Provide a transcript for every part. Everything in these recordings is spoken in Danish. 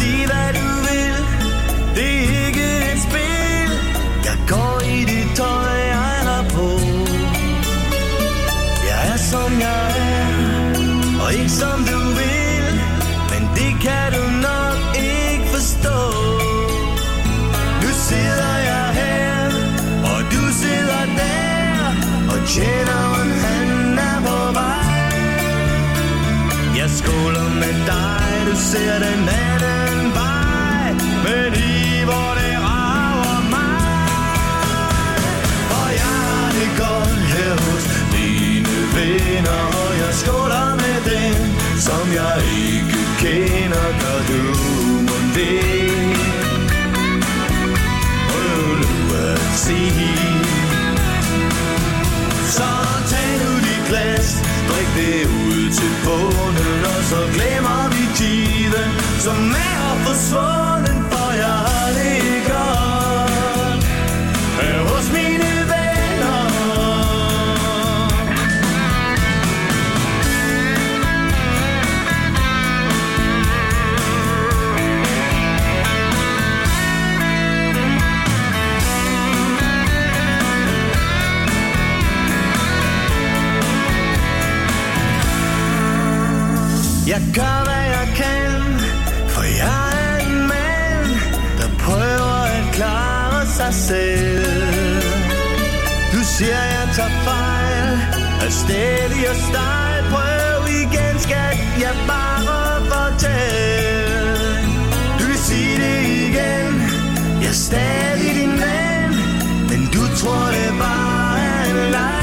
Sig hvad du vil, det er ikke et spil. Jeg går i det tøj, jeg har på. Jeg er som jeg er, og ikke som du vil. Men det kan du nok ikke forstå. Nu sidder jeg her, og du sidder der, og tjeneren han er på vej. Jeg skåler med dig, du ser den anden vej, men i hvor det rager mig. Og jeg har det godt her hos mine venner, og jeg skåler med dem, som jeg ikke kender. Gør du mon det? Prøv nu at sige. Så tag nu dit glas, drik det ud til bunden, og så glemmer vi tiden, som er forsvunden, for jeg har det godt her hos mine venner. Jeg gør hvad jeg kan, for jeg er en mand, der prøver at klare sig selv. Du siger jeg tager fejl, er stædig og stejl. Prøv igen skat, jeg bare fortæl. Du vil sige det igen, jeg er stadig din ven, men du tror det bare er en leg.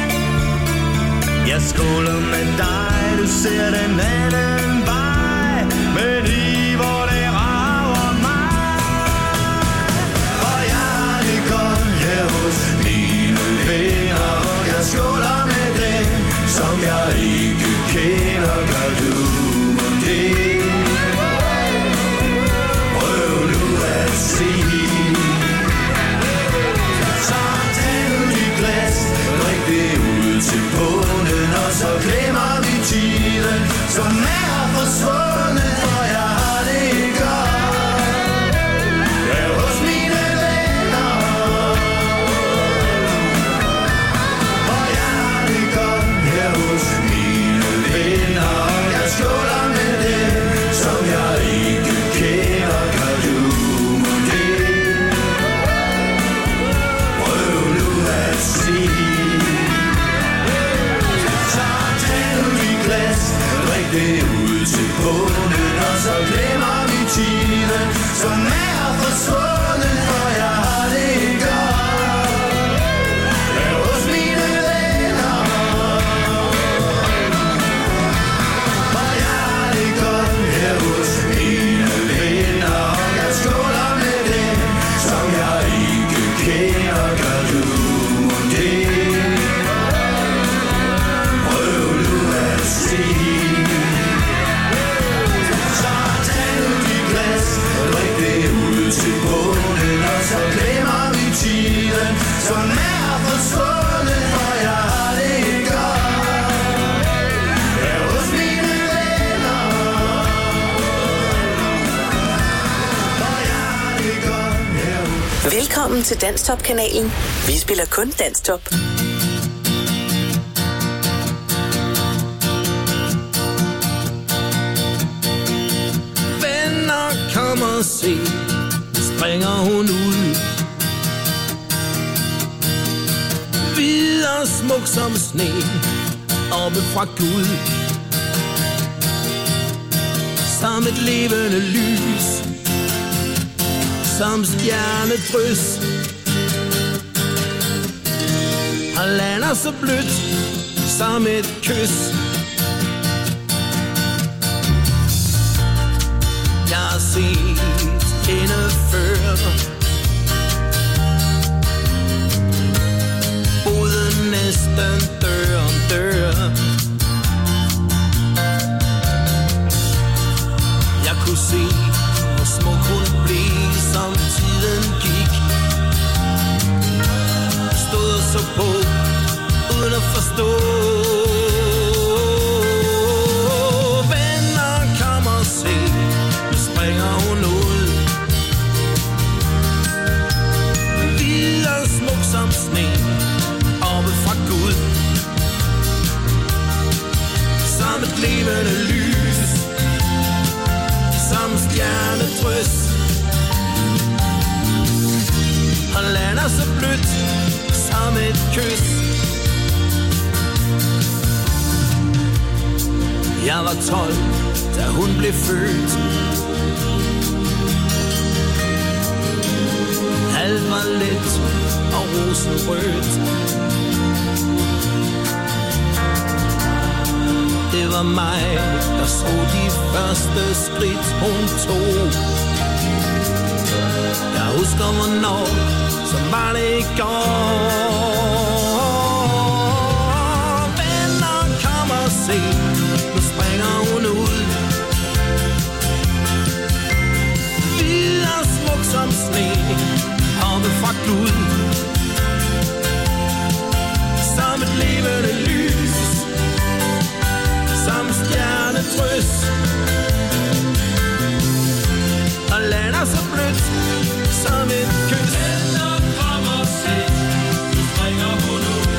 Jeg skåler med dig, du ser den anden vej, men i hvor det rager mig. Og jeg har det godt her hos mine venner, og jeg skåler med dem, som jeg ikke kender. Gør du mon det? Prøv nu at sige. Så tag nu dit glas, drik det ud til bunden, og så glemmer vi tiden, som er forsvundet, for jeg har det godt her hos mine venner. Og jeg har det godt her hos mine venner, og jeg skåler med dem, som jeg ikke kender. Gør du mon det? Prøv nu at sige. Drik det ud til bunden, og så glemmer vi tiden, som er forsvundet, for jeg har det godt her hos mine venner. Og jeg har det godt her hos mine venner, og jeg skåler med dem, som jeg ikke kender. Gør du mon det? Prøv nu at sige. Til bunden, og så glemmer vi tiden, som er forsvundet, for jeg har det godt her hos mine venner. Og jeg har det godt her. Velkommen til Danstop-kanalen. Vi spiller kun Danstop. Venner, kom og se, springer hun ud. Hvid og smuk som sne, oppe fra Gud. Som et levende lys, som stjernedrys. Og lander så blødt, som et kys. Jeg har set hende før, boede næsten dør om dør. Jeg kunne se, hvor smuk hun blev, som tiden gik. Stod og så på, uden at forstå. Venner, kom og se, nu springer hun kys. Jeg var 12, da hun blev født. Alt var let og rosenrødt. Det var mig, der så de første skridt hun tog. Jeg husker hvornår, som var det i går. Venner, kom og se, nu springer hun ud. Hvid og smuk som sne, oppe fra Gud. Som et levende lys, som stjernedrys. Og lander så blødt som et kys. Venner, kom og se, nu springer hun ud.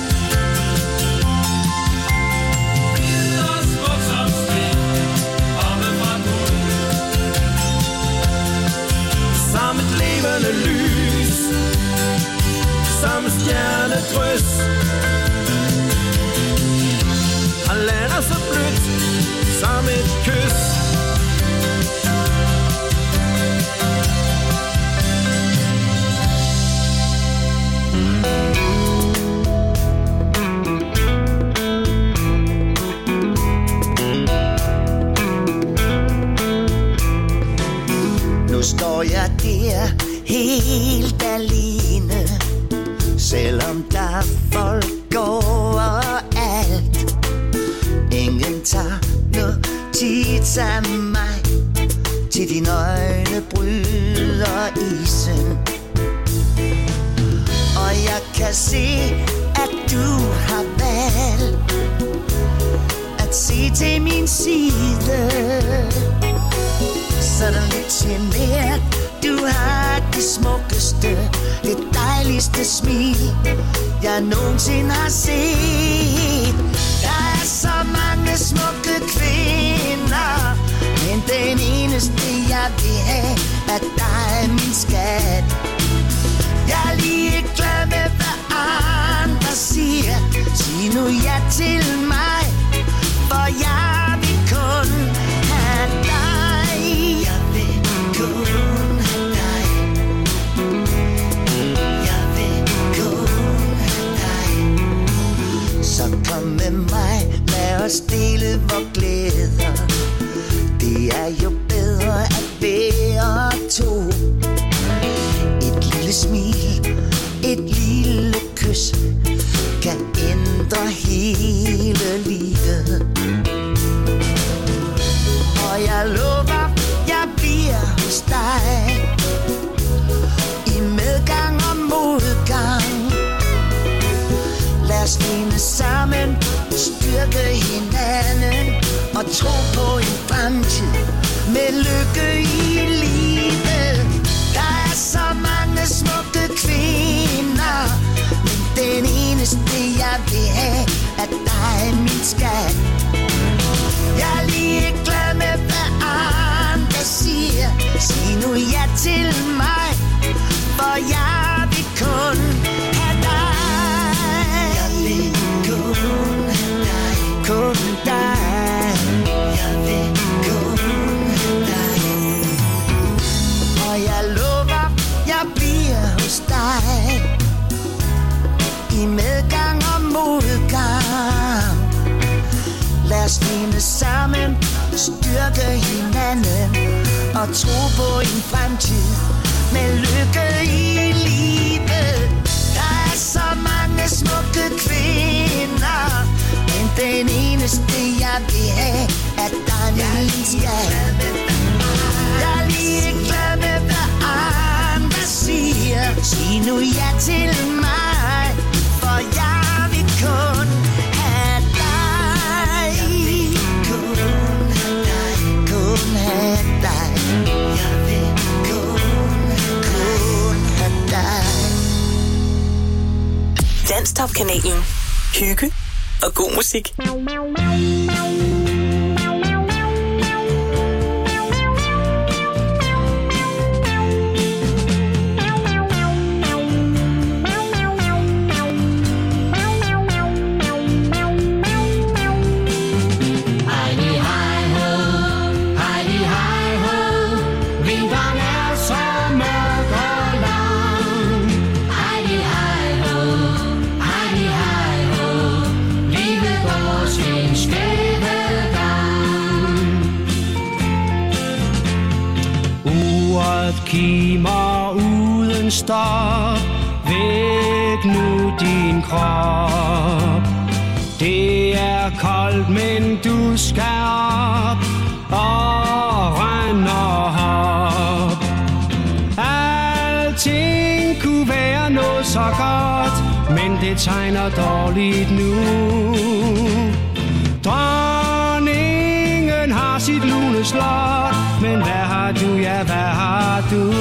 Hvid og smuk som sne, oppe fra Gud. Som et levende lys, som stjernedrys. Og lander så blødt som et kys. Nu står jeg der helt alene, selvom der er folk overalt. Ingen tager notits af mig, til dine øjne bryder isen. Og jeg kan se, at du har valgt at se til min side. Sådan lidt genert, du har det smukkeste, det dejligste smil, jeg nogensinde har set. Der er så mange smukke kvinder, men den eneste jeg vil have, er dig, min skat. Jeg er lige glad med, hvad andre siger. Sig nu ja til mig, for jeg vil kun have dig. Jeg vil kun have dig. Jeg vil kun have dig. Så kom med mig, lad os dele vor glæder. Det er jo bedre at være to. Et lille smil, et lille kys kan ændre hele livet. Og jeg lover, jeg bliver hos dig, i medgang og modgang. Lad os finde sammen, styrke hinanden og tro på en fremtid med lykke i livet. Der er så mange smukke kvinder, men den eneste jeg vil have, er dig, min skat. Jeg er lige glad med, hvad andre siger. Sig nu ja til mig, for jeg vil kun have dig. Jeg vil kun have dig, kun dig. Jeg vil kun have dig. Og jeg lover, jeg bliver hos dig, i medgang og modgang. Lad os finde sammen, styrke hinanden og tro på en fremtid med lykke i livet. Der er så mange smukke kvinder, men den eneste jeg vil have, er dig, min skat. Jeg er lige glad med, hvad andre siger. Sig nu ja til mig, for jeg vil kun have dig. Kun have dig, kun have dig. Jeg vil kun have dig. Danstop-kanalen. Hygge og god musik. Hjertet kimer uden stop. Væk nu din krop. Det er koldt, men du skal op og rende og hop. Alting kunne være noget så godt, men det tegner dårligt nu. Dronningen har sit lune slot, men hvad har du, ja, hvad har du?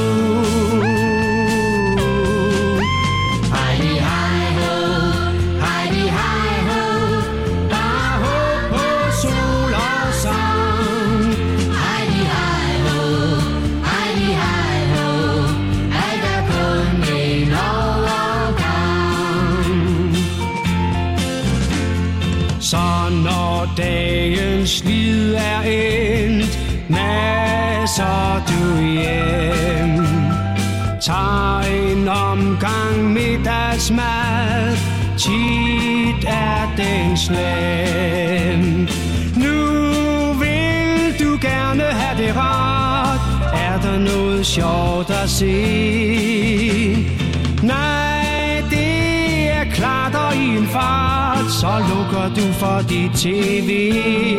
Så når dagens slid er endt, masser du hjem. Tag en omgang middagsmad, tit er den slem. Nu vil du gerne have det rart, er der noget sjovt at se? Nej, det er klart og i en fart, så lukker du for dit tv.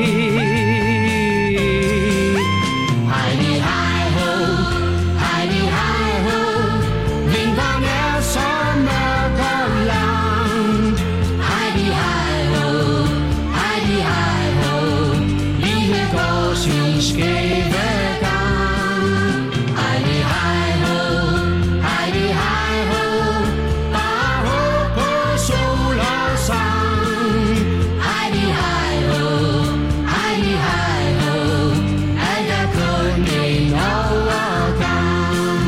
Heidi, hej ho, Heidi, hej ho. Vinteren er så mørk og lang. Heidi, hej ho, Heidi, hej ho. Livet går sin skæve gang. Heidi, hej ho, Heidi, hej ho. Bare håb på sol og sang. Heidi, hej ho, Heidi, hej ho. Alt er kun en overgang.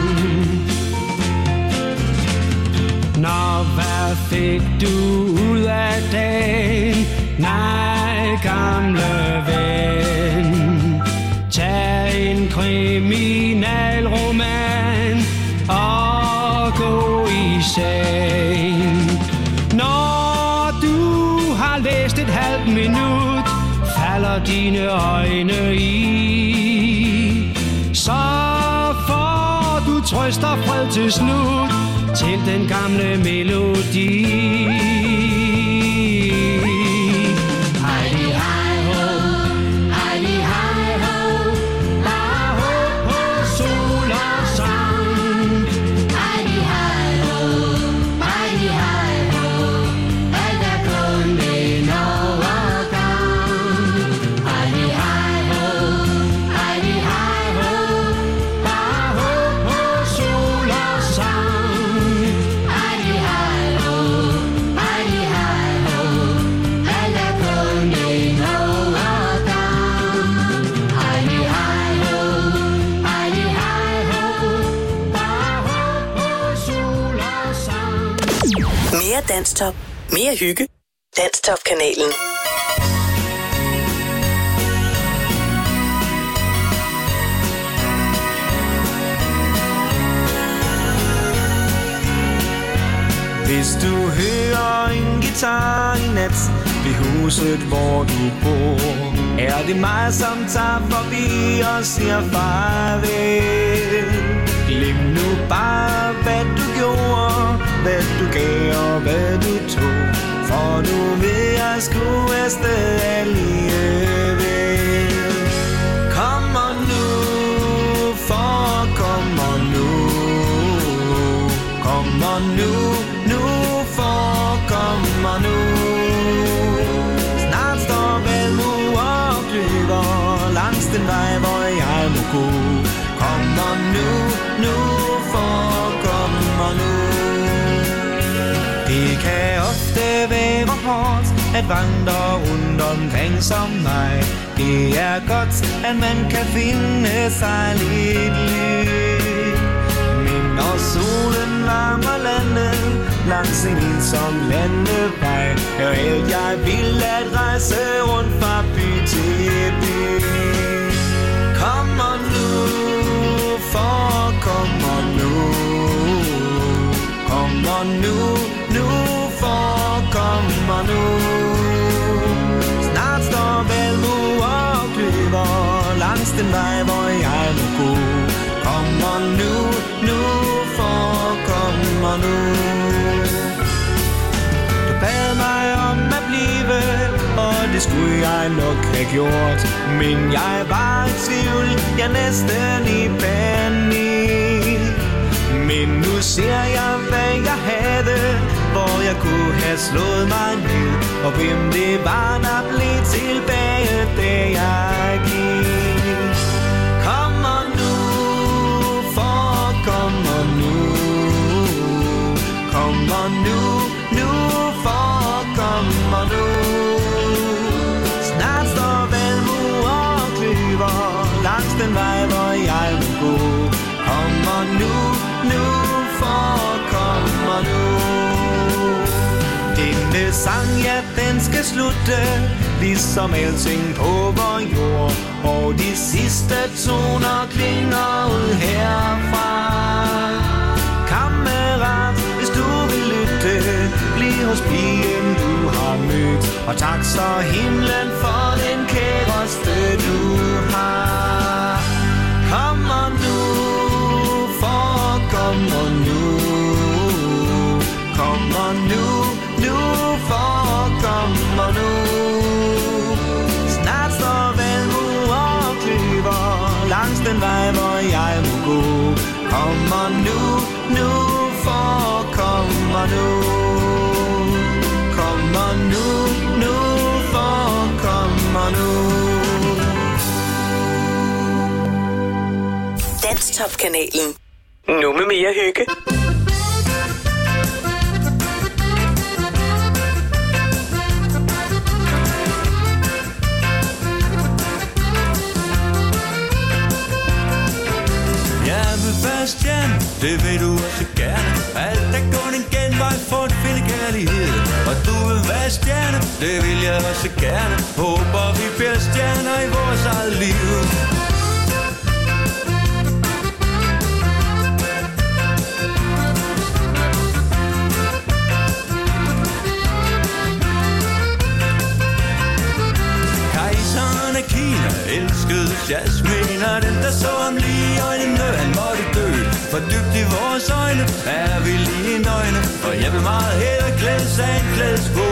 Nå, hvad fik du ud af dagen? Nej, gamle ven. Tag en kriminalroman og gå i seng. Når du har læst et halvt minut, falder dine øjne i. Så får du trøst og fred til slut, til den gamle melodi. Heidi, hej ho, Heidi, hej ho. Bare håb på sol og sang. Heidi, hej ho, Heidi, hej ho. Alt er kun en overgang. Heidi, hej ho, Heidi, hej ho. Bare håb på sol og sang. Heidi, hej ho, Heidi, hej ho. Alt er kun en overgang. Heidi, hej ho, Heidi, hej ho. Bare håb på sol og sang. Mere Danstop. Mere hygge. Danstop-kanalen. Hvis du hører en guitar i nat ved huset, hvor du bor, er det mig, som tager forbi og siger farvel. Glem nu bare, hvad du gjorde, hvad du gav og hvad du tog, for nu vil jeg sgu afsted alligevel. Kom og nu, for kom og nu. Kom og nu, nu for kom og nu. Snart står Valmue og kløver langs den vej, hvor jeg må gå. Kom og nu, nu for kom og nu. Det kan ofte være hårdt at vandre rundt omkring som mig. Det er godt, at man kan finde sig lidt lyd. Men når solen varmer landet langs en ensom landevej, er alt jeg vil at rejse rundt fra by til by. Kom og nu, for kom og nu. Kom og nu, nu for kom og nu. Snart står Valmue og kløver langs den vej, hvor jeg må gå. Kom og nu, kommer nu. Du bad mig om at blive, og det skulle jeg nok have gjort, men jeg var i tvivl, jeg næsten i panik. Men nu ser jeg, hvad jeg havde, hvor jeg kunne have slået mig ned, og hvem det var, der blev tilbage, da jeg gik. Kommer nu, for kommer nu. Kommer nu, nu, for kommer nu. Snart står Valmue og kløver langs den vej, hvor jeg må gå. Kommer nu, nu, for kommer nu. Denne sang, ja, den skal slutte, ligesom alting på vor jord, og de sidste toner klinger ud herfra. Kammerat, hvis du vil lytte, bliv hos pigen du har mødt, og tak så himlen for den kæreste du har. Kommer nu, for kommer nu. Kommer nu, nu, for kommer nu. Snart står Valmue og kløver langs den vej, hvor jeg må gå. Kommer nu, nu, for kommer nu. Kommer nu, nu, for kommer nu. Danstop-kanalen. Nu med mere hygge. Stjerne, det vil du også gerne. Alt er kun en genvej for at finde kærlighed. Og du vil være stjerne, det vil jeg også gerne. Håber vi bliver stjerner i vores eget liv. Kejseren af Kina elskede jasmin, og den der så ham lige i øjnene, han måtte dø. For dybt i vores øjne er vi lige nøgne, og jeg vil meget hellere klædes af en klædsko.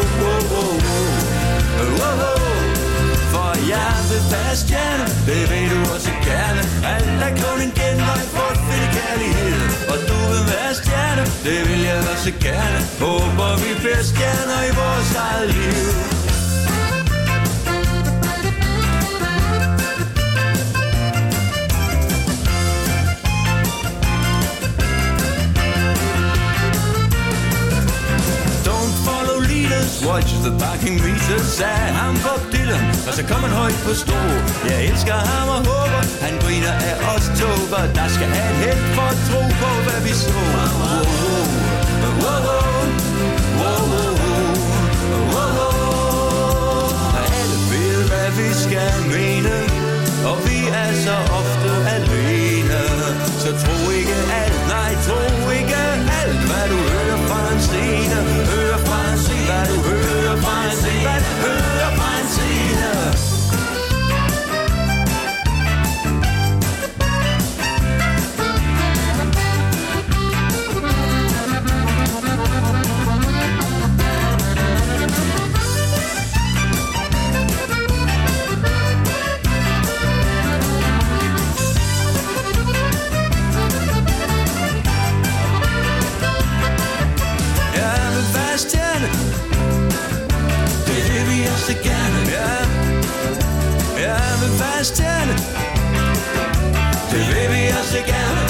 For jeg vil være stjerne, det vil du også gerne. Alt er kun en genvej for at finde kærlighed. Og du vil være stjerne, det vil jeg også gerne. Håber vi bliver stjerner i vores eget liv. Watch the parking meter, sagde ham Bob Dylan, og så kom han højt på strå. Jeg elsker ham og håber, han griner af os tober. Der skal have et held for at tro på, hvad vi så. Alle ved, hvad vi skal mene, og vi er så ofte alene. Så tro ikke alt, nej, tro ikke alt, hvad du hører fra en scene. Hør fra en scene, hvad du hører fra en scene, hvad du hører fra en scene. Stjerne, det vil vi også gerne.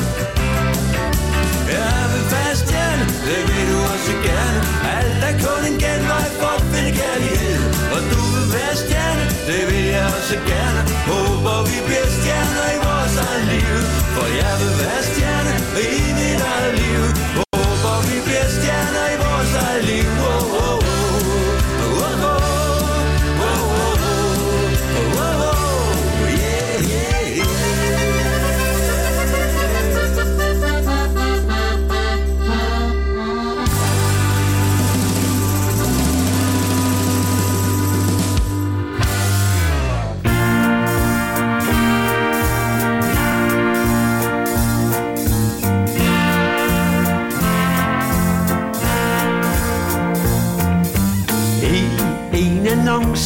Jeg vil være stjerne, det vil du også gerne. Alt er kun en genvej for at finde kærlighed. Og du vil være stjerne, det vil jeg også gerne. Håber vi bliver stjerner i vores eget liv. For jeg vil være stjerne i mit eget liv. Håber vi bliver stjerner i vores eget liv.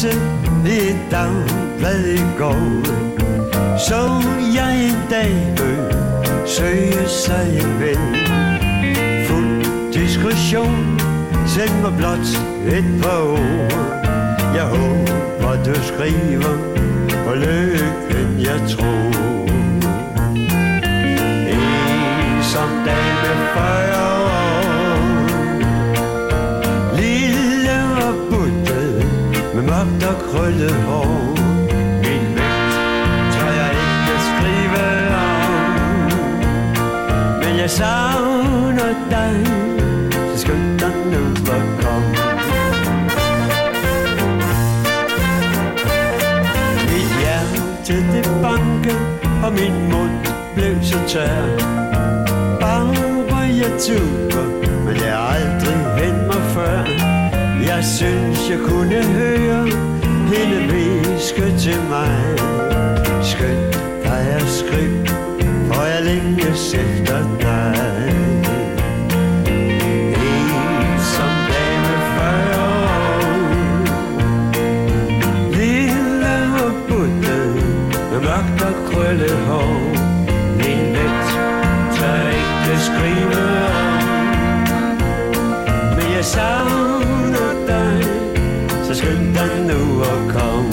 annonce i et dagblad i går, så jeg en dag søge sig en ven. Fuld diskretion, send mig blot et par ord. Jeg håber du skriver på lykken jeg tror. Som dame 40 år, lille og buttet med mørkt og krøllet hår. Min vægt tør jeg ikke skrive om, men jeg savner dig, så skynd dig nu at komme. Mit hjerte det banke, og min mund blev så tør. Jeg tuber, men jeg har aldrig hændt mig før. Jeg synes, jeg kunne høre hende hviske til mig. Skynd dig at skrive, for jeg længes efter dig. En som dame 40 år, lille og buttet med mørkt og krøllet hår. Min vægt tør ikke skrive om, men jeg savner dig, så skynd dig nu at komme.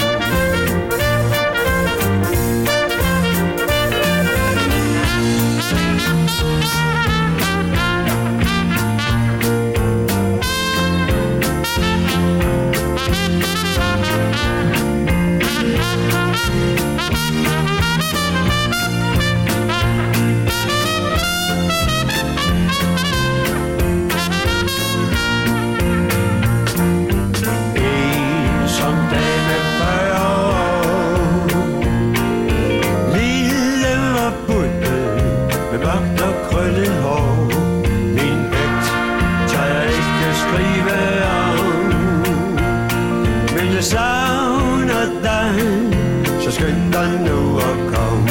Skynd dig nu at komme.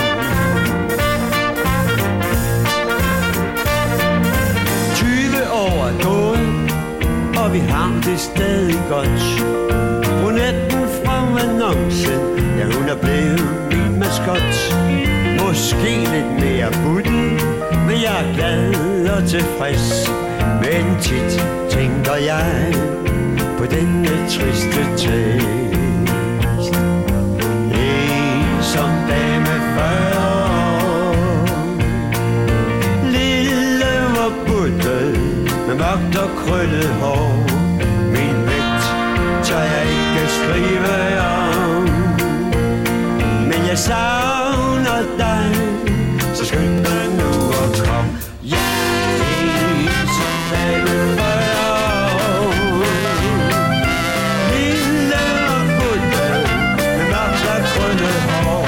20 år er gået, og vi har det stadig godt. Brunetten fra annoncen, ja hun er blevet min maskot. Måske lidt mere buttet, men jeg er glad og tilfreds. Men tit tænker jeg på denne triste tekst. Som dame 40 år, lille og buttet med mørkt og krøllet hår. Min vægt tør jeg ikke skrive om, men jeg savner dig, så skynd dig nu at komme. Ja, som dame 40 år, lille og buttet med mørkt og krøllet hår.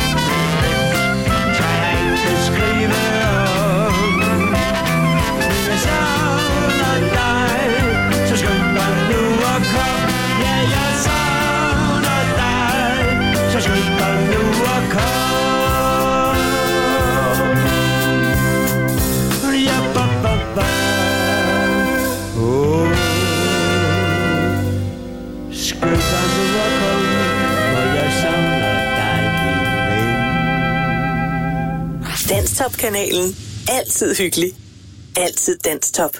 Danstop-kanalen. Altid hyggelig. Altid Danstop.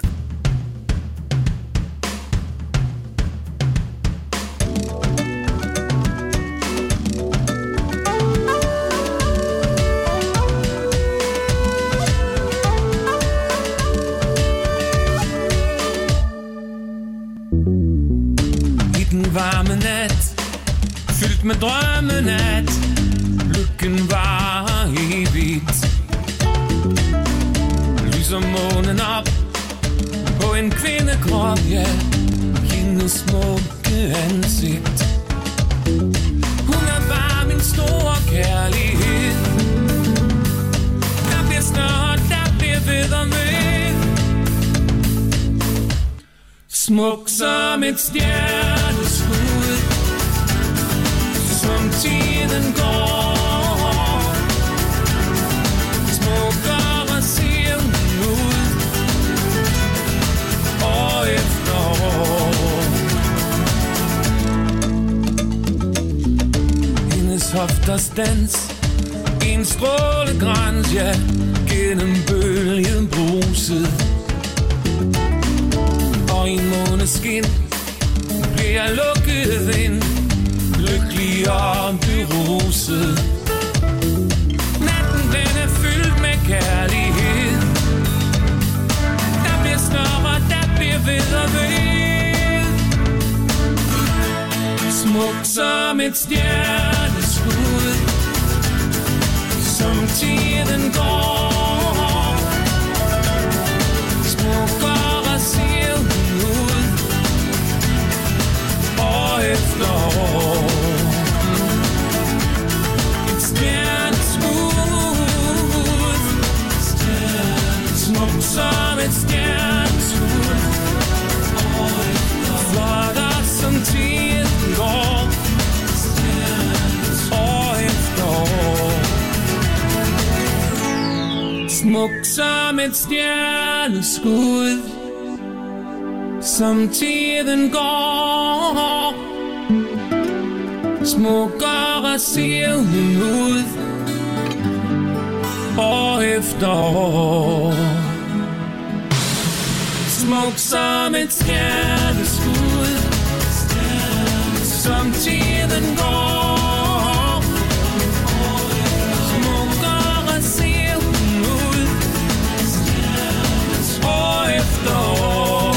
I den varme nat, fyldt med drømmen at lykken var evigt. Lyser månen op på en kvindekrop, ja, hendes smukke ansigt. Hun er bare min store kærlighed. Der bliver snart, der bliver ved og med. Smuk som et stjerneskud, som tiden går. Smukkere ser hun ud, år efter år. hofters dans, en strålegrans, ja, gennem bølgen bruset. Og i en måneskin bliver jeg lukket ind, lykkelig og beruset. Natten den er fyldt med kærlighed, der bliver snørret, der bliver ved og ved. Smukt som et stjerneskud, som tiden går. Smukkere ser hun ud, år efter år. Et stjerneskud, smukt som et stjerneskud, flottere som tiden går, år efter år. Smukt som et stjerneskud, som tiden går. Smukkere ser hun ud, år efter år. Smukt som et stjerneskud, som tiden går. Smukkere ser hun ud, år efter år.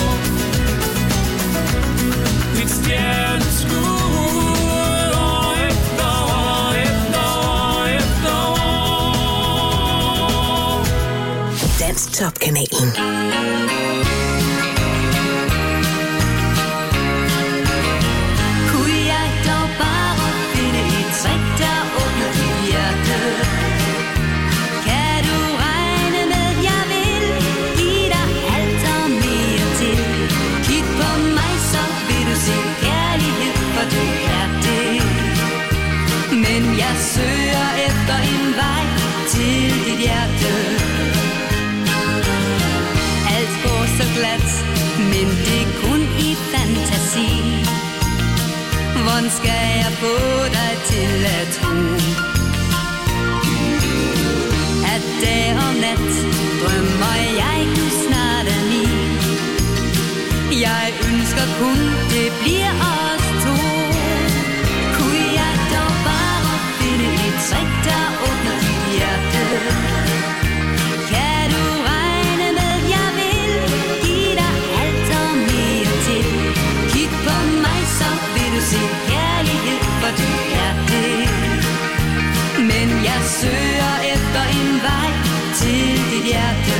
Et stjerneskud, år efter år, efter år, efter år. Dansk Top-kanalen. Kunne jeg dog bare finde et trick, der åbner dit hjerte? Kan du regne med, jeg vil give dig alt og mere til? Kig på mig, så vil du se kærlighed, for du er det. Men jeg søger efter en vej til dit hjerte. Alt går så glat, men det er kun i fantasi. Hvordan skal jeg få dig til at tro, at dag og nat drømmer jeg, du snart er min. Jeg ønsker kun, det bliver os to. Kunne jeg dog bare finde et trick, der åbner dit hjerte? Kan du regne med, jeg vil give dig alt og mere til? Kig på mig, så vil du se kærlighed, for du er det. Men jeg søger efter en vej til dit hjerte.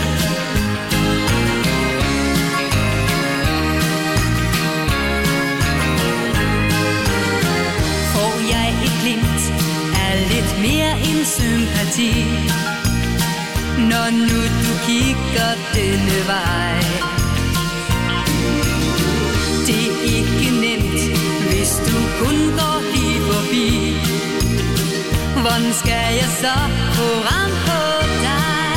Får jeg et glimt af lidt mere end sympati, når nu du kigger denne vej? Det er ikke nemt, hvis du kun går lige forbi. Hvordan skal jeg så få ram på dig?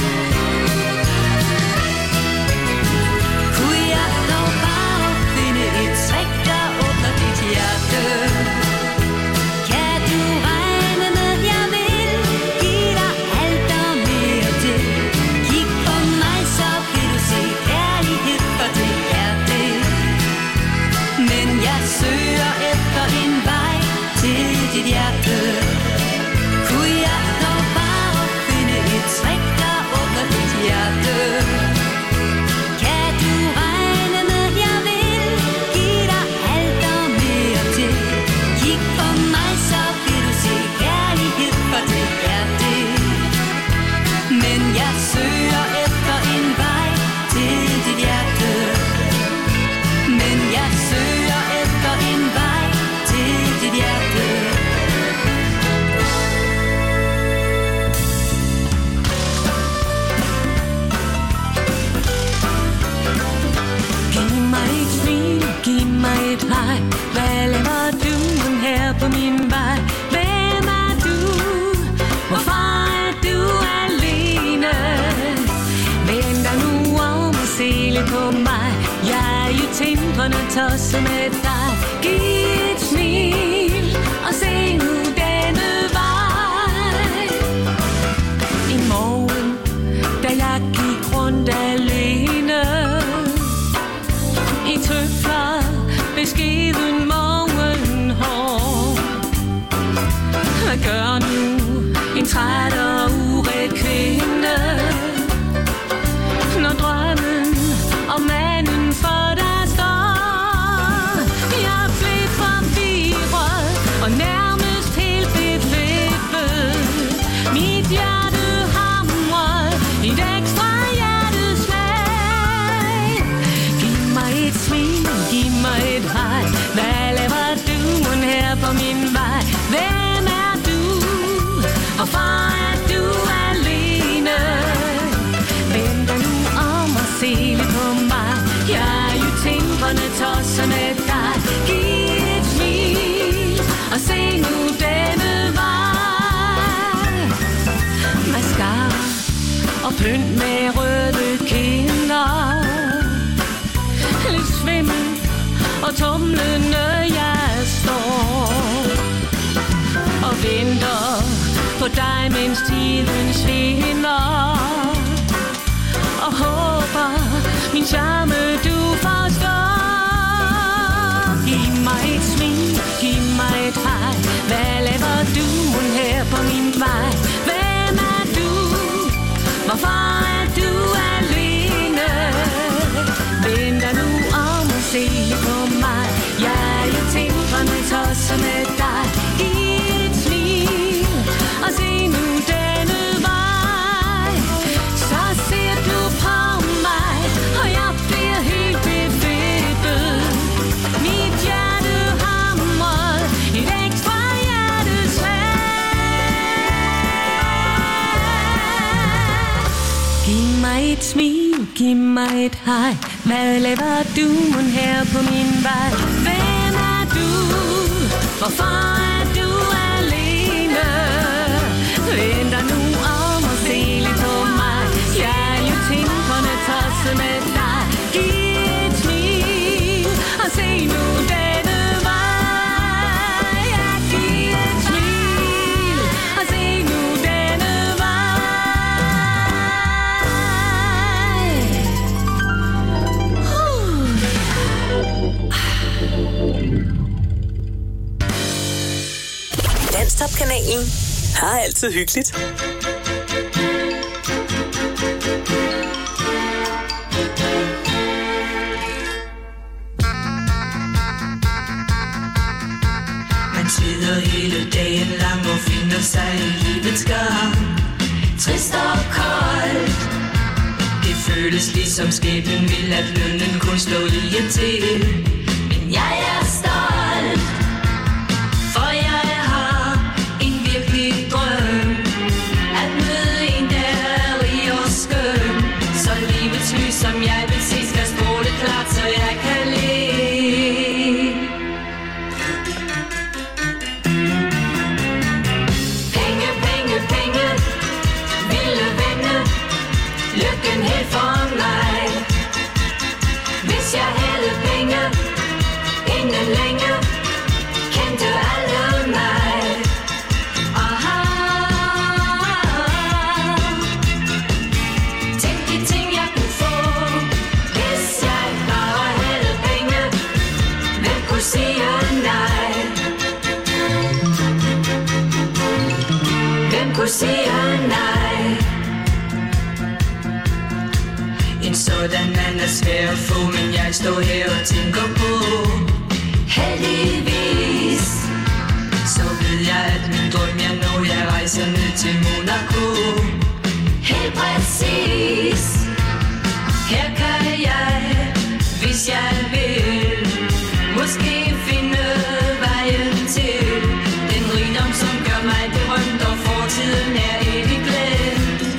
Kunne jeg dog bare finde et trick, der åbner dit hjerte? Kan du regne med, jeg vil give dig alt og mere til? Kig på mig, så vil du se kærlighed, for det er det. Men jeg søger efter en vej til dit hjerte. Kunne jeg dog bare finde et trick, der åbner dit hjerte? Kan du regne med, jeg vil give dig alt og mere til? Kig på mig, så vil du se kærlighed, for det er det. Men jeg søger efter en vej til dit hjerte. Men jeg søger efter en vej til dit hjerte. Giv mig et smil, giv mig et hej. Hvad laver du her på min vej? Hvem er du? Hvorfor er du alene? Vend dig nu om og se lidt på mig. Jeg er jo tindrende tosset med dig. Giv et smil og se nu den Hvorfor er du alene? Vent dig nu om og se lidt på mig. Jeg er jo tindrende tosset med dig. Giv et smil og se nu denne vej. Mascara og pynt med røde kinder. Lidt svimmel og tumlende jeg står og venter på dig, mens tiden svinder. Og håber min charme du forstår. Giv mig et smil, giv mig et hej. Hvad laver du mon her på min vej? Hvem er du? Hvorfor er du alene? Vend dig nu om og se på mig. Jeg er jo tindrende tosset med dig. Giv et smil og se nu denne vej. Så ser du på mig, og jeg bliver helt befippet. Mit hjerte hamrer et ekstra hjerteslag. Giv mig et smil, giv mig et hej. Hvad laver du mon her på min vej? Hvem er du? Hvorfor er du alene? Vend dig nu om og se lidt på mig. Jeg er jo tindrende tosset med dig. Giv et smil og se nu denne vej. Ja, giv et smil og se nu denne Danstop-kanalen har altid hyggeligt. Man sidder hele dagen lang og finder sig i livets gang. Trist og koldt. Det føles ligesom skæbnen vil, at lønnen kun slår lige til. Men jeg er stolt, for jeg har en virkelig drøm. At møde en, der er rig og skøn. Så livets lys, som jeg vil se, skal stråle klart, så jeg kan leve. Penge, penge, penge, ville vende, lykken helt for mig. Hvis jeg havde penge, inden længe, kendte alle mig. Aha. Tænk de ting jeg kunne få, hvis jeg bare havde penge. Hvem kunne sige nej? Hvem kunne sige nej? En sådan mand er svær at få, men jeg står her og tænker på. Heldigvis, så ved jeg, at min drøm jeg når, jeg rejser ned til Monaco. Helt præcis, her kan jeg, hvis jeg vil, måske finde vejen til den rigdom, som gør mig berømt, og fortiden er evigt glemt.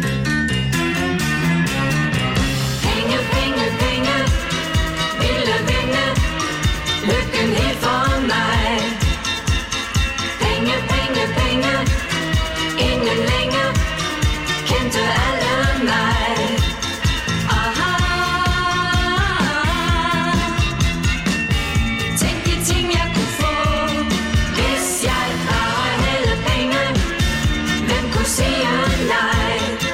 Penge, penge, penge, ville vinde, lykken helt for mig. Penge, penge, penge, inden længe, kendte alle mig. Aha. Tænk de ting jeg kunne få, hvis jeg bare havde penge. Hvem kunne sige nej?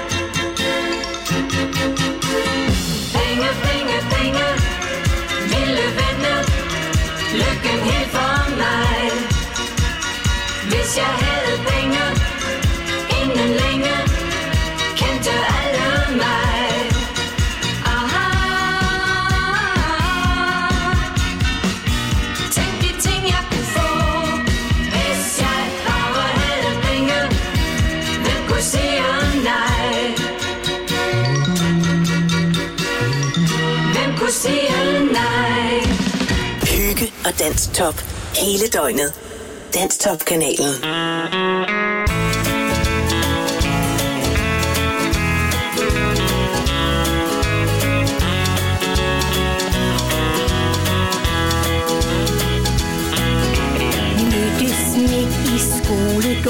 Penge, penge, penge, ville vende, lykken helt for mig. Hvis jeg havde penge, inden længe, kendte alle mig. Aha. Tænk de ting jeg kunne få, hvis jeg bare havde penge. Hvem kunne sige nej? Hvem kunne sige nej? Hygge og Danstop hele døgnet. Danstop-kanalen.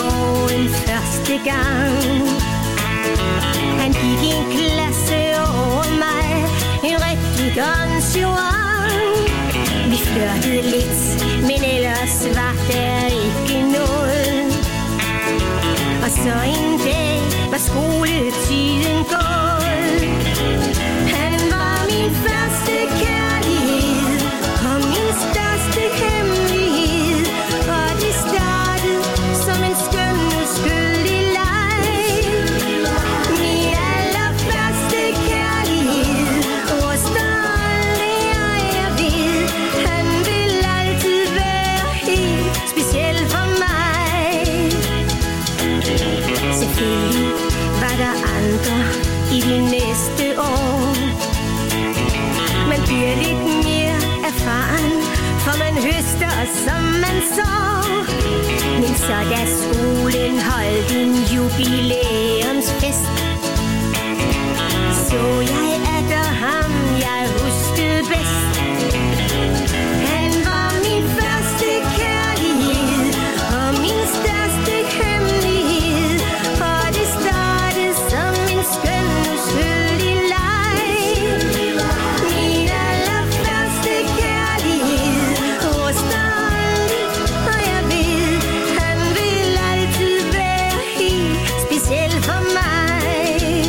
skoven første gang. Han gik i en klasse over mig, en rigtig Don Juan. Vi flirtede lidt, men ellers var der ikke noget. Og så en dag var skoletiden gået. Han var min første kærlighed og min største hemmelighed. Og det startede som en skøn uskyldig leg. Min allerførste kærlighed, hvor stolte jeg ved. Han vil altid være helt speciel for mig. Selvfølgelig var der andre i de næste år. Man bliver lidt mere erfaren, for man høster, som man sår. Men så da skolen holdt en jubilæumsfest, så jeg atter ham, jeg huskede bedst. Han var min første kærlighed og min største hemmelighed. Og det startede som en skøn uskyldig leg. Min allerførste kærlighed, hvor stolt og jeg ved, han vil altid være helt speciel for mig.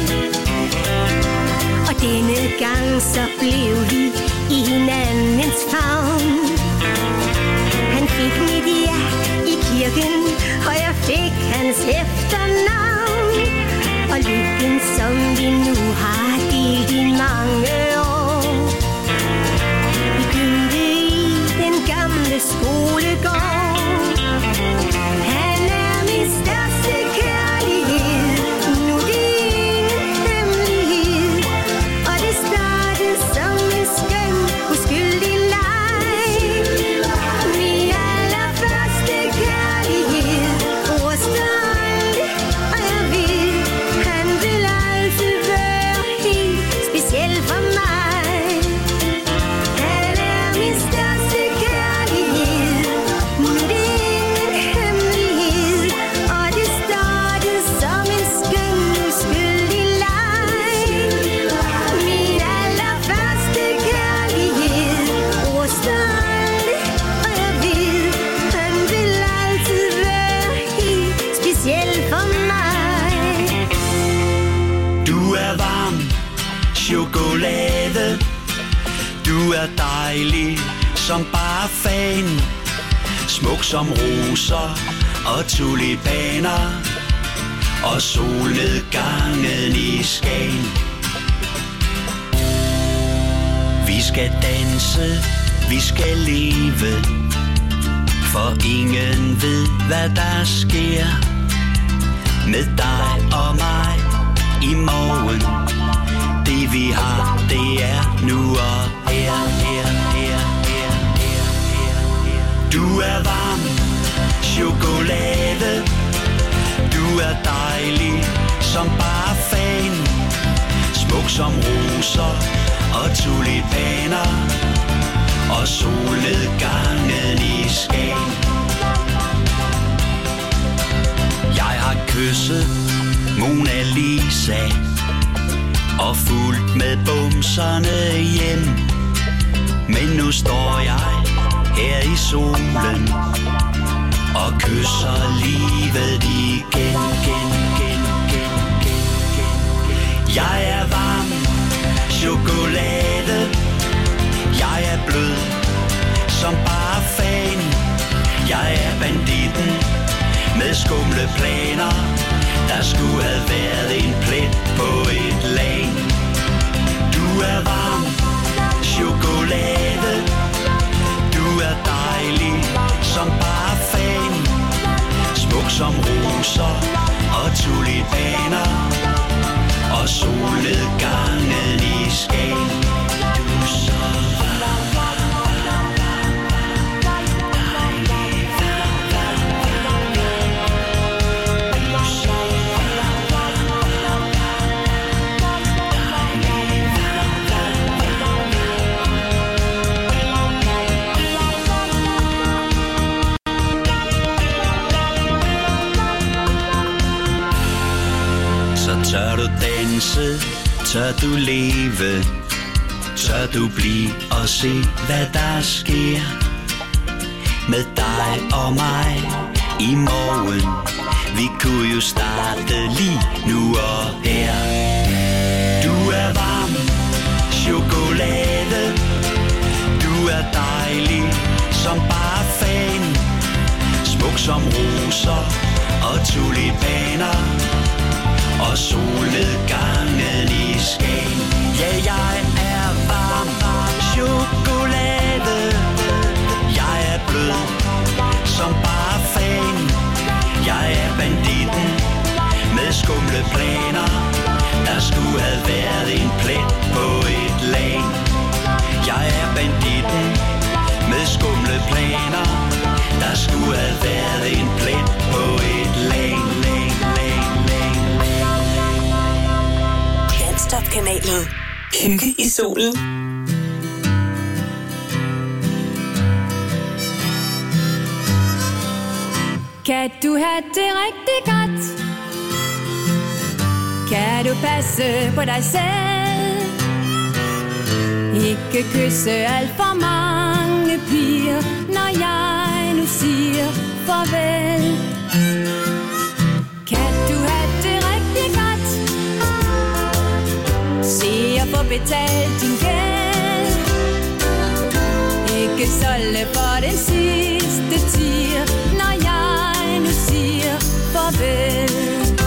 Og denne gang så blev vi i hinandens favn. Han fik mit ja i kirken, og jeg fik hans efternavn. Og lykken, som vi nu har delt i mange år, begyndte i den gamle skolegård. Han er min største kærlighed, nu det er ingen hemmelighed. Og det startede som en skøn uskyldig leg. Min allerførste kærlighed, hvor stolt og jeg ved, han vil altid være helt speciel for mig. Han er min største kærlighed, nu det er ingen hemmelighed. Og det startede som en skøn uskyldig leg. Min allerførste kærlighed, hvor stolt og jeg ved, han vil altid være helt speciel for mig. Du er varm chokolade. Du er dejlig som bare fan. Smuk som roser og tulipaner. Og solnedgangen i Skagen. Vi skal danse, vi skal leve. For ingen ved, hvad der sker med dig og mig i morgen. Det vi har, det er nu og her. Du er varm chokolade. Du er dejlig som bare fan. Smuk som roser og tulipaner. Og solnedgangen i Skagen. Jeg har kysset Mona Lisa og fulgt med bumserne hjem. Men nu står jeg her i solen og kysser livet igen. Jeg er varm chokolade. Jeg er blød som bare fan. Jeg er banditten med skumle planer. Der skulle have været en plet på et lag. Du er varm chokolade. Du er dejlig som bare fan. Smuk som roser og tulipaner. Og solnedgangen i Skagen. Du er så Tør du danse, tør du leve, tør du blive og se, hvad der sker med dig og mig i morgen. Vi kunne jo starte lige nu og her. Du er varm chokolade, du er dejlig som bare fan, smuk som roser og tulipaner og solnedgangen i Skagen. Ja, jeg er varm chokolade, jeg er blød som bare fan, jeg er banditten med skumle planer. Der skulle have været en plet på et lag. Jeg er banditten med skumle planer. Der skulle have været en plet på et lag. Danstop-kanalen. Hygge i solen. Kan du have det rigtig godt? Kan du passe på dig selv? Ikke kysse alt for mange piger, når jeg nu siger farvel. Kan du have det rigtig godt? Se at få betalt din gæld. Ikke solde for den sidste tier, når jeg nu siger farvel.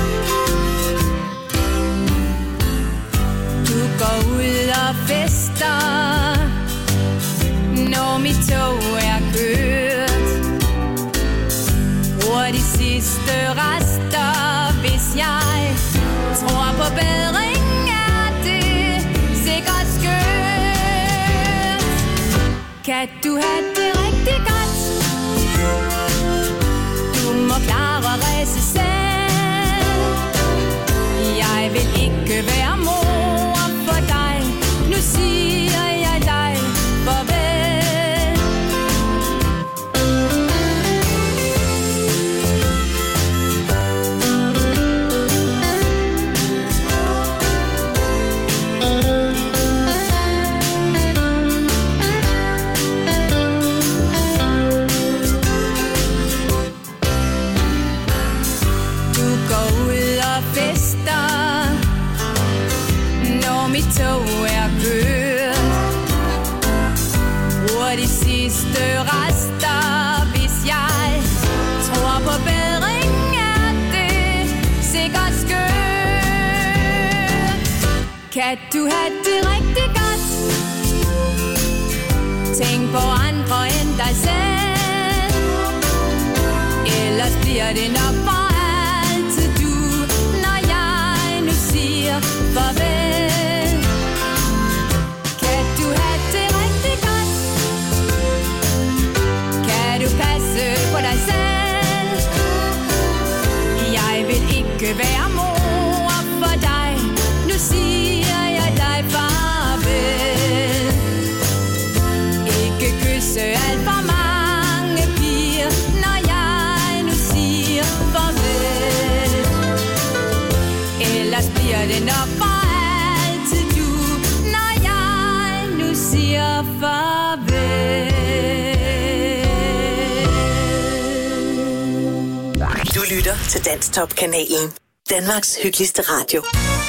Du går ud og fester, når mit tog er kørt. Bruger de sidste rester, hvis jeg tror på bedring, er det sikkert skørt. Kan du have det rigtig godt? Du må klare at rejse selv. Jeg vil ikke være mor for dig. Nu siger jeg dig farvel. Du går ud og fester, når mit tog er kørt. Bruger de sidste rester, hvis jeg tror på bedring, er det sikkert skørt. Kan du have det rigtig godt? Tænk på andre end dig selv, ellers bliver det nok for altid du, når jeg nu siger farvel. Kan du have det rigtig godt? Kan du passe på dig selv? Jeg vil ikke være mor for dig. Nu siger jeg dig farvel. Ikke kysse alt for mange piger, når jeg nu siger farvel. Ellers bliver det nok for altid du, når jeg nu siger farvel. Du lytter til Danstop-kanalen. Danmarks hyggeligste radio.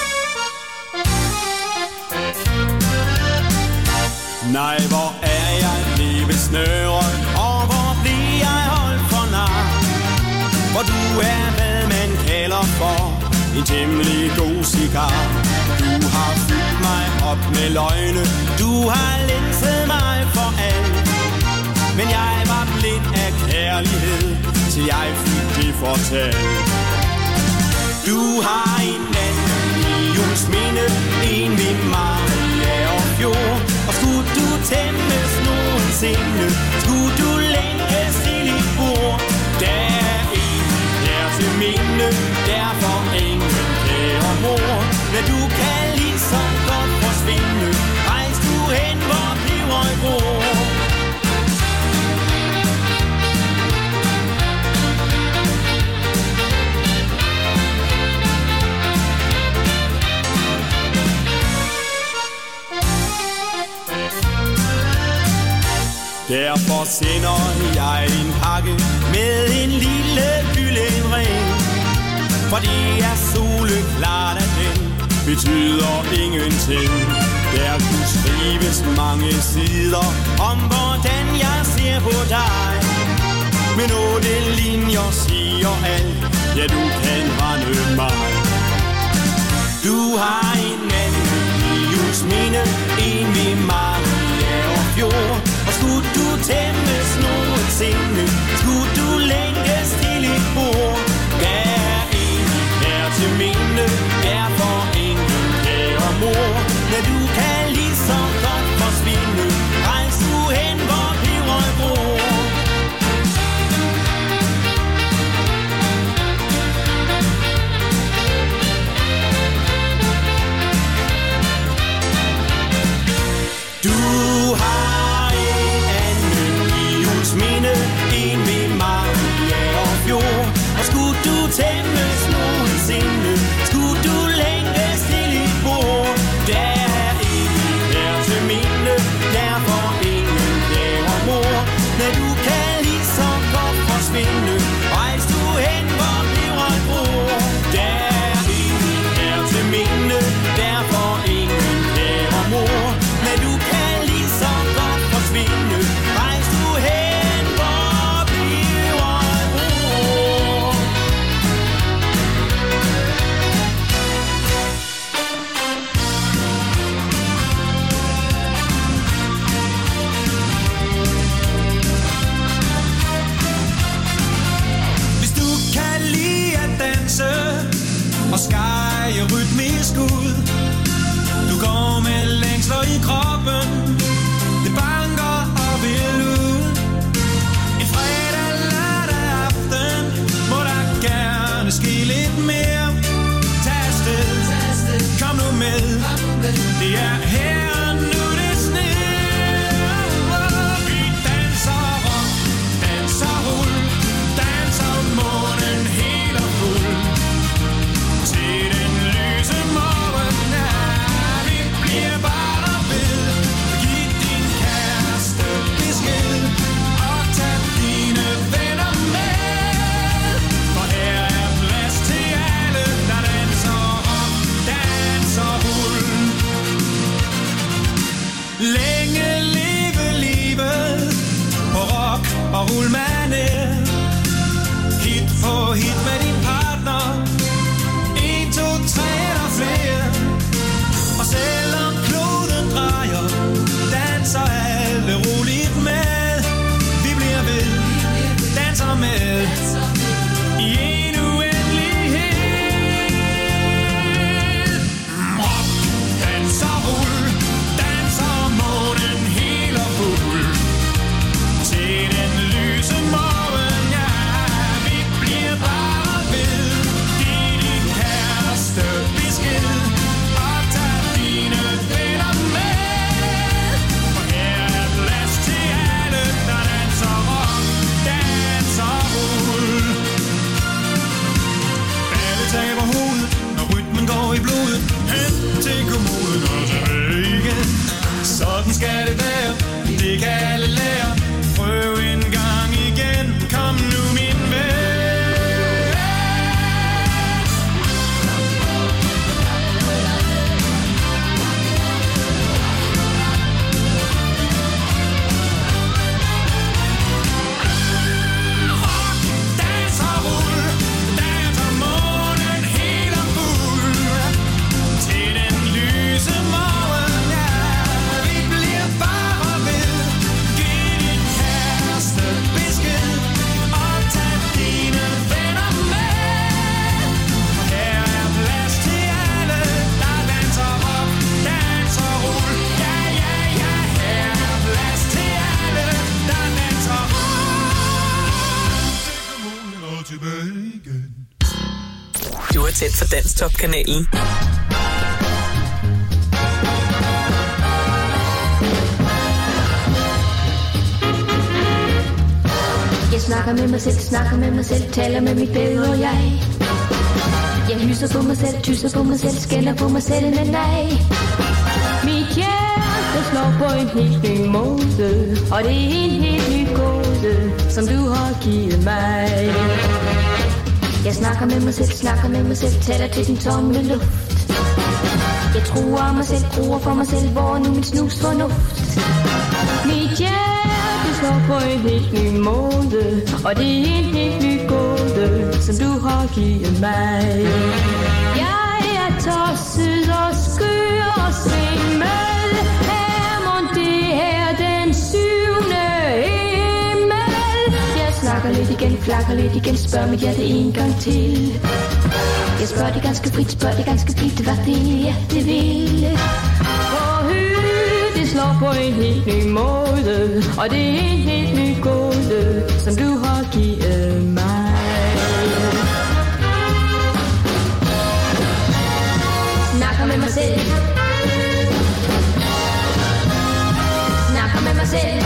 Nej, hvor er jeg blevet snøret, og hvor bliver jeg holdt for nar? Hvor du er, hvad man kalder for en temmelig god cigar. Du har fyldt mig op med løgne, du har lænset mig for alt. Men jeg var blind af kærlighed, til jeg fik det fortalt. Du har en anden millions minde, en ved Maria og Fjord. Og skulle du tæmmes nogensinde, skulle du længes til dit bord. Der er en der til minde, derfor ingen kære mor. Men du kan lige så godt forsvinde, rejs du hen, hvor peberet gror. Derfor sender jeg en pakke med en lille kyllingring. For det er soleklart, at den betyder ingenting. Der kunne skrives mange sider om, hvordan jeg ser på dig. Men 8 linjer siger alt, ja, du kan rende mig. Du har en anden i Juelsminde, en ved Maria og Fjord. Og skulle du tæmmes nogensinde, skulle du længes til et bord. Der er en her til minde, er for ingen kære mor. Men du kan lige så godt forsvinde, rejs du hen, hvor peberet gror. Du har en anden i Juelsminde, en ved Maria og Fjord. Og skulle du tæmmes nogensinde, skulle du længes til et bord. Der er en her til minde, derfor ingen kære mor. Men du kan lige så godt forsvinde, rejs du hen, hvor peberet gror. Der er en her til minde, derfor ingen kære mor. Men du kan lige så godt forsvinde, rejs du hen, hvor peberet gror. Hvis du kan lide at danse og skære rytmisk ud, du går med længsler i kroppen, det banker og vil ud. En fredag, lørdag aften, må der gerne ske lidt mere. Tag afsted, kom nu med, det er her nu det sner. Vi danser rock, danser rull, danser månen helt og fuld. Til den lyse morgen, vi bliver bare ved. Giv din kæreste besked og tag dine venner med. For her er plads til alle, der danser rock, danser rull. Længe leve livet på rock og rullmanér. Hit på hit med din partner, 1, 2, 3 eller flere. Og selvom kloden drejer, danser alle roligt med. Vi bliver ved, danser med i en uendelighed. Rock, danser, rull, danser månen helt og fuld. Til den lyse morgen, ja, vi bliver bare ved. Giv din kæreste besked og tag dine venner med. For her er plads til alle, der danser rock, danser rull. Alle taber hovedet, når rytmen går i blodet. Hen til kommoden og tilbage igen. Sådan skal det være, det kan alle lære. Prøv en gang igen, kom nu min ven. Rock, danser, rull, danser månen helt og fuld. Til den lyse morgen, ja, vi bliver bare ved. Giv din kæreste besked og tag dine venner med. For her er plads til alle, der danser rock, danser rull. Ja, ja, ja, her er plads til alle, der danser rock. Til kommunen og tilbage igen. Du er tæt på Danstop-kanalen. Jeg snakker med mig selv, taler med mit bedre jeg. Jeg hyser på mig selv, tysser på mig selv, skælder på mig selv, men nej. Mit hjerte slår på en helt ny måde, og det er en helt ny gåde, som du har givet mig. Jeg snakker med mig selv, taler til den tomme luft. Jeg truer mig selv, gruer for mig selv, hvor er nu min snus fornuft? Mit hjerte slår på en helt ny måde, og det er en helt ny gåde, som du har givet mig. Jeg er tosset og skør og svimmel, mon det er den syvende himmel. Jeg snakker lidt igen, flakker lidt igen, spørger mit hjerte en gang til. Jeg spørger det ganske frit, hvad det er, det vil. For det slår på en helt ny måde, og det er en helt ny gåde, som du har givet mig. Snakker med mig selv. Snakker med mig selv.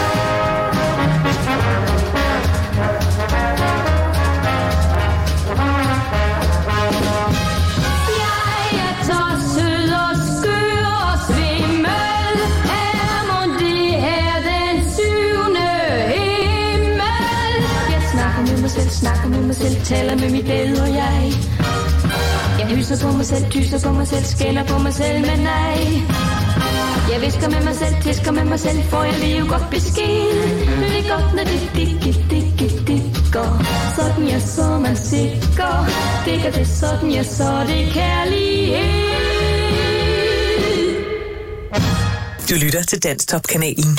Snakker med mig selv, taler med mit bedre jeg. Jeg hyser på mig selv, tyser på mig selv, skælder på mig selv, men nej. Jeg visker med mig selv, tisker med mig selv, får jeg lige godt besked. Det er godt, når det går. Sådan jeg så mig sikker. Det gør det sådan jeg så det kærlighed. Du lytter til Danstop-kanalen.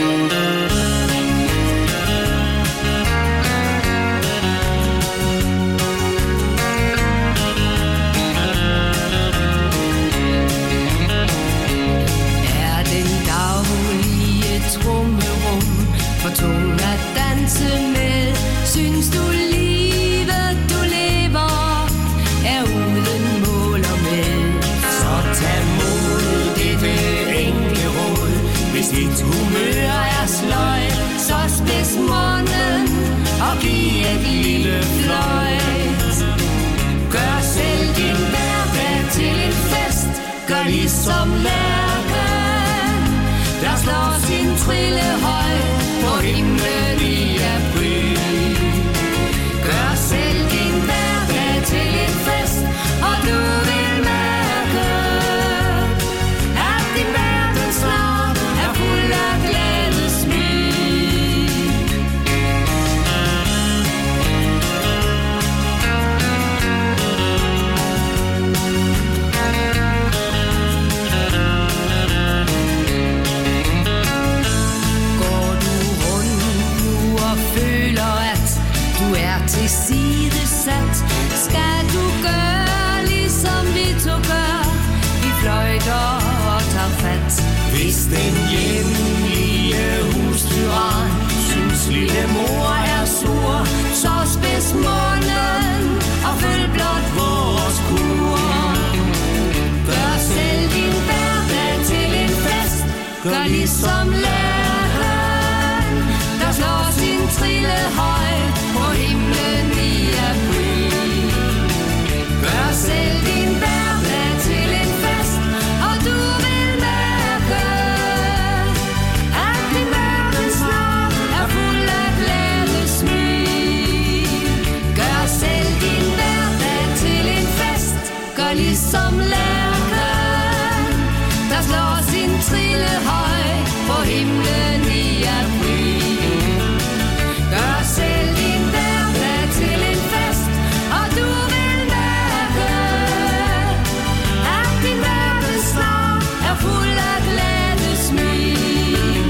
For tung at danse med. Synes du livet du lever er uden mål og med? Så tag mod dette enkle råd. Hvis dit humør er sløj, så spids munden og giv et lille fløjt. Gør selv din hverdag til en fest. Gør ligesom lærken, der slår sin trille høj på himlen i april. Gør selv din hverdag til en fest, og du vil mærke, at din verden snart er fuld af glæde smil. Tilsidesat. Skal du gøre ligesom vi to gør? Vi fløjter og tager fat. Hvis den hjemlige hustyran synes lille mor er sur, så spids munden og følg blot vores kur. Gør selv din hverdag til en fest. Gør ligesom lærken, der slår sin trille høj på himlen i april. Gør selv din hverdag til en fest, og du vil mærke, at din verden snart er fuld af glæde smil. Gør selv din hverdag til en fest. Gør ligesom lærken, der slår sin trille høj på himlen i april. Gør selv din hverdag til en fest, og du vil mærke, at din verden snart er fuld af glæde smil.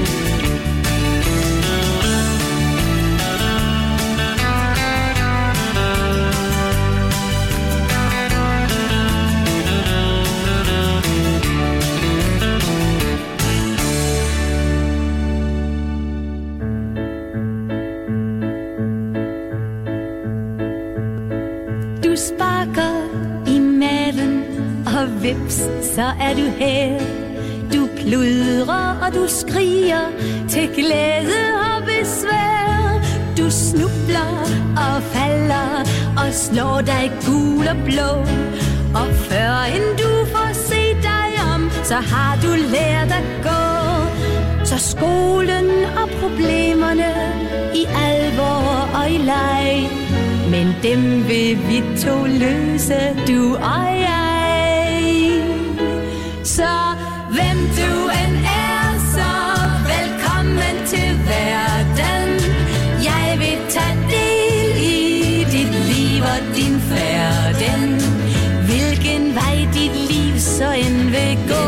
Du sparker i maven, og vips, så er du her. Du pludrer og du skriger til glæde og besvær. Du snubler og falder og slår dig gul og blå. Og før end du får set dig om, så har du lært at gå. Så skolen og problemerne i alvor og i leg, men dem vil vi to løse, du og jeg. Så hvem du end er, så velkommen til verden. Jeg vil tage del i dit liv og din færden. Hvilken vej dit liv så end vil gå,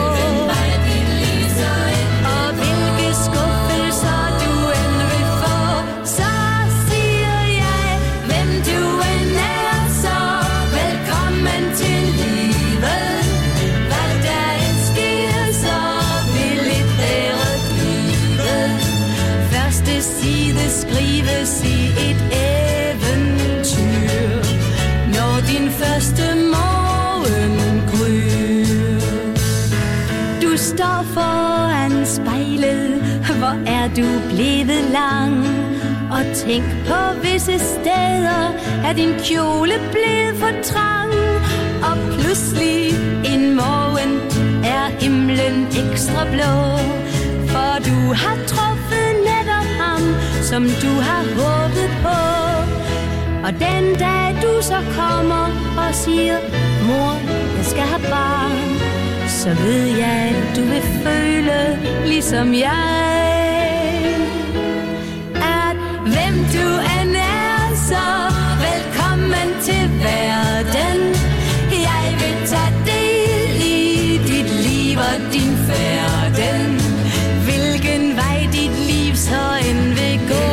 og hvilke skuffelser du end vil få, så siger jeg, hvem du end er, så velkommen til livet. Hvad der end sker, så vil et være blive. Første side skrives i et eventyr, når din første morgen gryr. Du står foran spejlet, hvor er du blevet lang, og tænk på visse steder, er din kjole blevet for trang. Og pludselig en morgen er himlen ekstra blå, for du har truffet netop ham, som du har håbet på. Og den dag du så kommer og siger, mor, jeg skal have barn, så ved jeg, du vil føle ligesom jeg, at hvem du end er, så velkommen til verden. Jeg vil tage del i dit liv og din færden. Hvilken vej dit liv så end vil gå,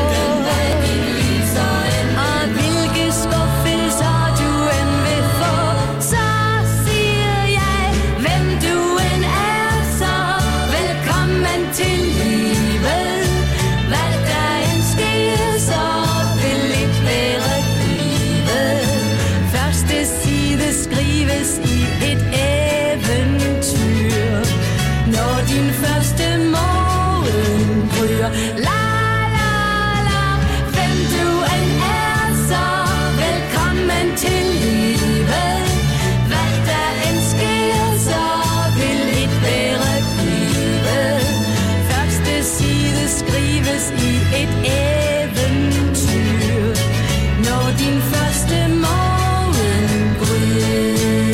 og hvilke skuffelser du end vil få, så siger jeg, hvem du end er, så velkommen til livet. Hvad der end sker, så vil et være blive. Første side skrives i et eventyr, når din første morgen gryr. La la la, hvem du end er, så velkommen til livet. Hvad der end sker, så vil et være blive. Første side skrives i et eventyr, når din første morgen gryr.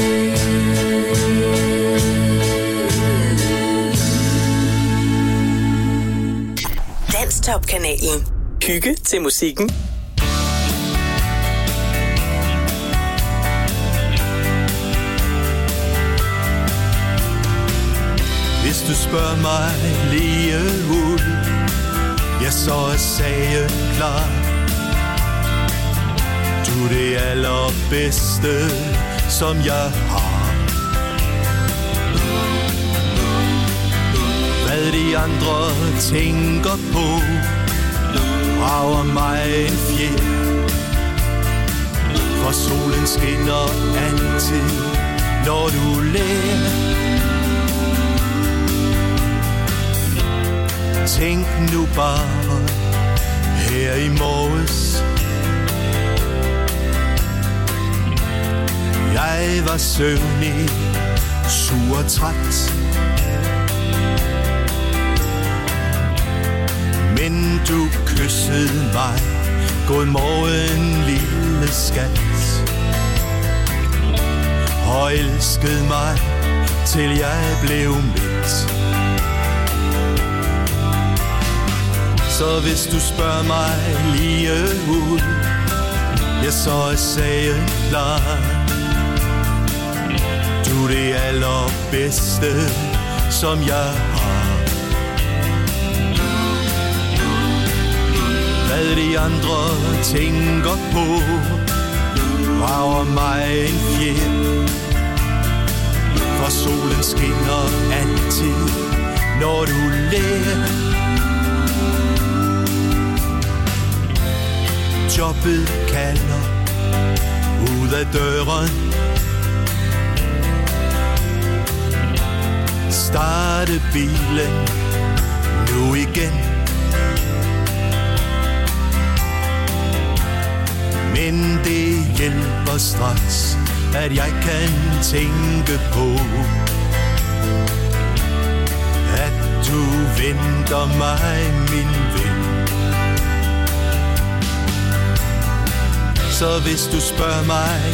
Danstop-kanalen. Hygge til musikken. Hvis du spørger mig lige ud, ja, så er sagen klar. Du er det allerbedste, som jeg har. Hvad de andre tænker på, rager mig en fjer. For solen skinner altid, når du ler. Tænk nu bare her i morges. Jeg var søvnig, sur og træt. Men du kyssede mig, godmorgen lille skat. Og elskede mig, til jeg blev midt. Så hvis du spørger mig lige ud, ja, så er sagen klar. Du er det allerbedste, som jeg har. Hvad de andre tænker på, rager mig en fjer. For solen skinner altid, når du ler. Jobbet kalder ud af døren. Starte bilen nu igen. Men det hjælper straks, at jeg kan tænke på, venter mig, min ven. Så hvis du spørger mig,